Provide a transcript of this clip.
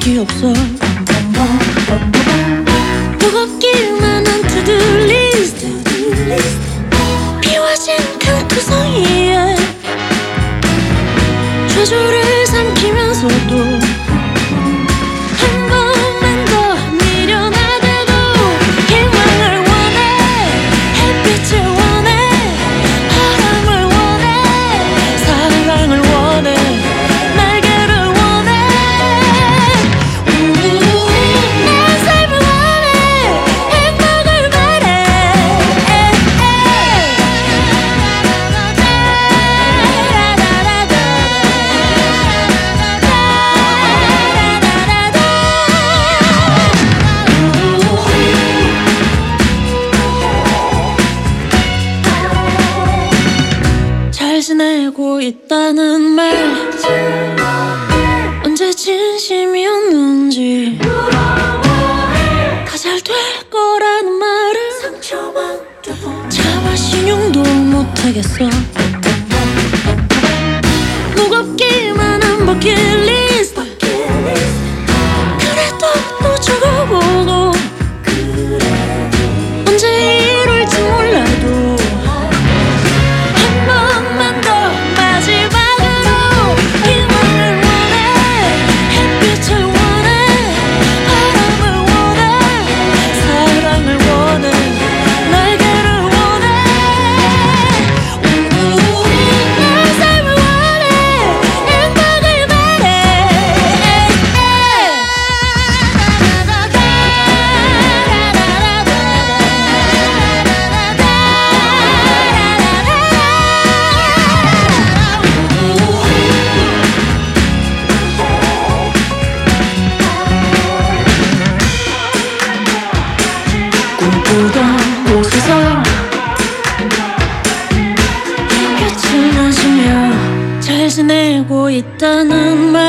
계획이 없어. 무겁기만 한 to-do list, 비워진 칸투 사이에 좌절을 삼키면서도 한 번만 더 미련하대도 희망을 원해, 햇빛을 원해, 바람을 원해, 사랑을 원해, 날개를 원해. 내 삶을 원해, 행복을 바래. 잘 지내고 있다는 말 언제 진심이었는지, 다 잘 될 거라는 말은 차마 신용도 못하겠어. 무겁기만 한 버킷리스트, 그래도 또 적어보고 언제 이룰지 몰라도 한 번만 더 마지막으로 희망을 원해, 햇빛을 원해, 바람을 원해, 사랑을 원해, 날개를 원해. 내 삶을 원해, 행복을 바래. 꿈꾸던 곳에서 빛을 마시며 잘 지내고 있다는 말